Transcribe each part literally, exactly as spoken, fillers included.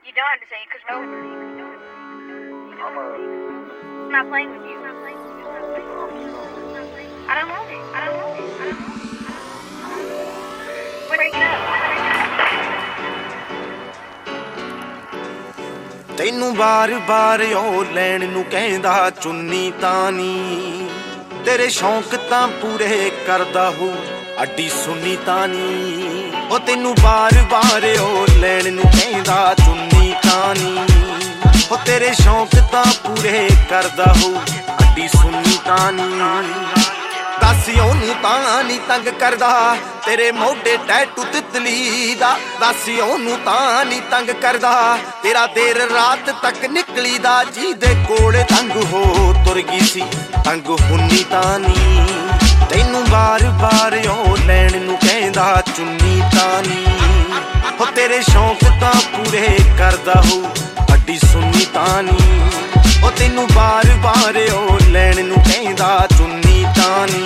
You don't have to say it because no, I'm not playing with you. I don't want it. I don't want it. I don't want it. Break it up. ਤੈਨੂੰ ਬਾਰ ਬਾਰ ਉਹ ਲੈਣ ਨੂੰ ਕਹਿੰਦਾ ਚੁੰਨੀ ਤਾਨੀ ਤੇਰੇ ਸ਼ੌਂਕ ਤਾਂ ਪੂਰੇ ਕਰਦਾ ਹੋ ਅੱਡੀ ਸੁੰਨੀ ਤਾਨੀ ਉਹ ਤੈਨੂੰ ਬਾਰ ਬਾਰ ਉਹ ਲੈਣ ਨੂੰ ਕਹਿੰਦਾ ਚੁੰਨੀ ਤਾਨੀ ਉਹ ਤੇਰੇ ਸ਼ੌਂਕ ਤਾਂ ਪੂਰੇ ਕਰਦਾ ਹੋ ਅੱਡੀ ਸੁੰਨੀ ਤਾਨੀ ਦੱਸ ਉਹਨੂੰ ਤਾਂ ਨੀ ਤੰਗ ਕਰਦਾ ਤੇਰੇ ਮੋਢੇ ਟੈਟੂ ਤਿਤਲੀ ਦਾ ਦੱਸ ਉਹਨੂੰ ਤਾਂ ਨੀ ਤੰਗ ਕਰਦਾ ਤੇਰਾ ਦੇਰ ਰਾਤ ਤੱਕ ਨਿਕਲੀ ਦਾ ਜਿਹਦੇ ਕੋਲ ਤੰਗ ਹੋ ਤੁਰ ਗਈ ਸੀ ਤੰਗ ਹੁੰਨੀ ਤਾਂ ਨੀ ਤੈਨੂੰ ਬਾਰ ਬਾਰ ਉਹ ਲੈਣ ਨੂੰ ਕਹਿੰਦਾ ਚੁੰਨੀ ਤਾਂ ਨੀ ਉਹ ਤੇਰੇ ਸ਼ੌਂਕ ਤਾਂ ਪੂਰੇ ਕਰਦਾ ਹੋ ਅੱਡੀ ਸੁੰਨੀ ਤਾਂ ਨੀ ਉਹ ਤੈਨੂੰ ਬਾਰ ਬਾਰ ਉਹ ਲੈਣ ਨੂੰ ਕਹਿੰਦਾ ਚੁੰਨੀ ਤਾਂ ਨੀ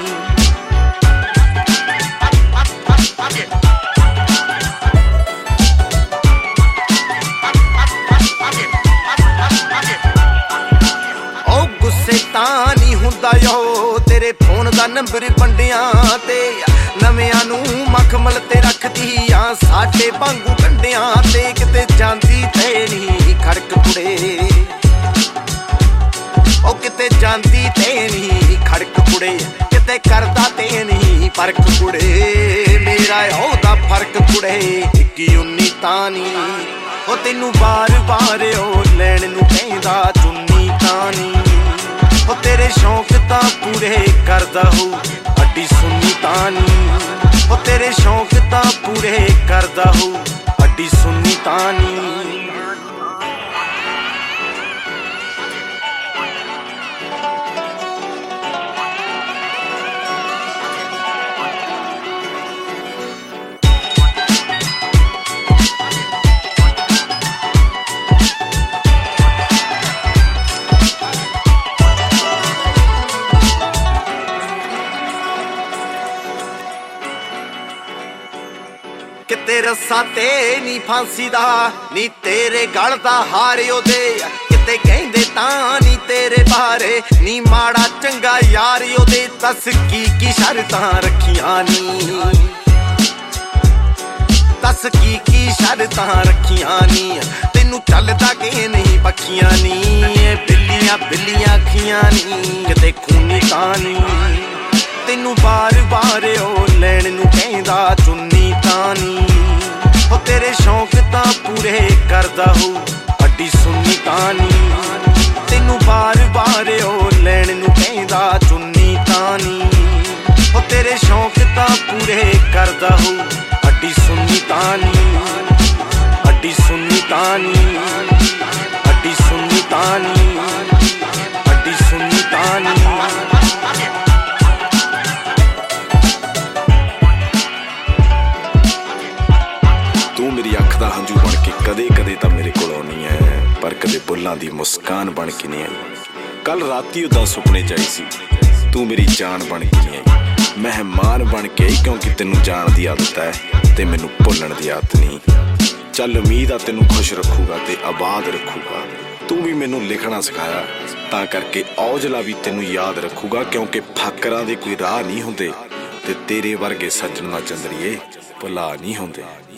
ਤਾਂ ਨੀ ਹੁੰਦਾ ਯੋ ਤੇਰੇ ਫੋਨ ਦਾ ਨੰਬਰ ਵੰਡਿਆਂ ਤੇ ਨਵਿਆਂ ਨੂੰ ਮਖਮਲ ਤੇ ਰੱਖਦੀ ਆ ਸਾਡੇ ਵਾਂਗੂ ਕੰਡਿਆਂ ਤੇ ਕਿਤੇ ਜਾਂਦੀ ਤੇ ਨੀ ਖੜਕ ਕੁੜੇ ਉਹ ਕਿਤੇ ਜਾਂਦੀ ਤੇ ਨੀ ਖੜਕ ਕੁੜੇ ਕਿਤੇ ਕਰਦਾ ਤੇ ਨੀ ਫਰਕ ਕੁੜੇ ਮੇਰਾ ਉਹਦਾ ਫਰਕ ਕੁੜੇ ਇੱਕੀ ਉੱਨੀ ਤਾਂ ਨੀ ਉਹ ਤੈਨੂੰ ਬਾਰ ਬਾਰ ਉਹ ਲੈਣ ਨੂੰ ਕਹਿੰਦਾ ਚੁੰਨੀ ਤਾਂ ਨੀ ਉਹ ਤੇਰੇ ਸ਼ੌਂਕ ਤਾਂ ਪੂਰੇ ਕਰਦਾ ਹੋ ਅੱਡੀ ਸੁੰਨੀ ਤਾਂ ਨੀ ਉਹ ਤੇਰੇ ਸ਼ੌਂਕ ਤਾਂ ਪੂਰੇ ਕਰਦਾ ਹੋ ਅੱਡੀ ਸੁੰਨੀ ਤਾਂ ਨੀ ਕਿਤੇ ਰੱਸਾ ਤੇ ਨੀ ਫਾਂਸੀ ਦਾ ਨੀ ਤੇਰੇ ਗਲ ਦਾ ਹਾਰ ਉਹਦੇ ਕਿਤੇ ਕਹਿੰਦੇ ਤਾਂ ਨੀ ਤੇਰੇ ਬਾਰੇ ਨੀ ਮਾੜਾ ਚੰਗਾ ਯਾਰ ਉਹਦੇ ਦੱਸ ਕੀ ਕੀ ਸ਼ਰਤਾਂ ਰੱਖੀਆਂ ਨੀ ਦੱਸ ਕੀ ਕੀ ਸ਼ਰਤਾਂ ਰੱਖੀਆਂ ਨੀ ਤੈਨੂੰ ਚੱਲਦਾ ਕਿ ਨਹੀਂ ਪੱਖੀਆਂ ਨੀ ਬਿੱਲੀਆਂ ਬਿੱਲੀਆਂ ਅੱਖੀਆਂ ਨੀ ਕਿਤੇ ਖੂਨੀ ਤਾਂ ਨੀ ਤੈਨੂੰ ਬਾਰ ਬਾਰ ਉਹ ਲੈਣ ਨੂੰ ਕਹਿੰਦਾ ਚੁੰਨੀ ਤਾਂ ਨੀ ਉਹ ਤੇਰੇ ਸ਼ੌਂਕ ਤਾਂ ਪੂਰੇ ਕਰਦਾ ਹੋ ਅੱਡੀ ਸੁੰਨੀ ਤਾਂ ਨੀ ਤੈਨੂੰ ਬਾਰ ਬਾਰ ਉਹ ਲੈਣ ਨੂੰ ਕਹਿੰਦਾ ਚੁੰਨੀ ਤਾਂ ਨੀ ਉਹ ਤੇਰੇ ਸ਼ੌਂਕ ਤਾਂ ਪੂਰੇ ਕਰਦਾ ਹੋ ਅੱਡੀ ਸੁੰਨੀ ਤਾਂ ਨੀ ਅੱਡੀ ਸੁੰਨੀ ਤਾਂ ਨੀ ਅੱਡੀ ਸੁੰਨੀ ਤਾਂ ਨੀ ਅੱਡੀ ਸੁੰਨੀ ਤਾਂ ਨੀ ਤੂੰ ਮੇਰੀ ਅੱਖ ਦਾ ਹੰਝੂ ਬਣ ਕੇ ਕਦੇ ਕਦੇ ਤਾਂ ਮੇਰੇ ਕੋਲ ਆਉਣੀ ਐ ਪਰ ਕਦੇ ਬੁੱਲਾਂ ਦੀ ਮੁਸਕਾਨ ਬਣ ਕੇ ਨਹੀਂ ਆਈ ਕੱਲ ਰਾਤੀ ਉਹਦਾ ਸੁਪਨੇ ਚ ਆਈ ਸੀ ਤੂੰ ਮੇਰੀ ਜਾਨ ਬਣ ਕੇ ਨਹੀਂ ਆਈ ਮਹਿਮਾਨ ਬਣ ਕੇ ਆਈ ਕਿਉਂਕਿ ਤੈਨੂੰ ਜਾਣ ਦੀ ਆਦਤ ਹੈ ਤੇ ਮੈਨੂੰ ਭੁੱਲਣ ਦੀ ਆਦਤ ਨਹੀਂ ਚੱਲ ਉਮੀਦ ਆ ਤੈਨੂੰ ਖੁਸ਼ ਰੱਖੂਗਾ ਤੇ ਆਬਾਦ ਰੱਖੂਗਾ ਤੂੰ ਵੀ ਮੈਨੂੰ ਲਿਖਣਾ ਸਿਖਾਇਆ ਤਾਂ ਕਰਕੇ ਔਜਲਾ ਵੀ ਤੈਨੂੰ ਯਾਦ ਰੱਖੂਗਾ ਕਿਉਂਕਿ ਫਾਕਰਾਂ ਦੇ ਕੋਈ ਰਾਹ ਨਹੀਂ ਹੁੰਦੇ ਤੇ ਤੇਰੇ ਵਰਗੇ ਸੱਜਣ ਦਾ ਚੰਦਰੀਏ ਭੁਲਾ ਨਹੀਂ ਹੁੰਦੇ।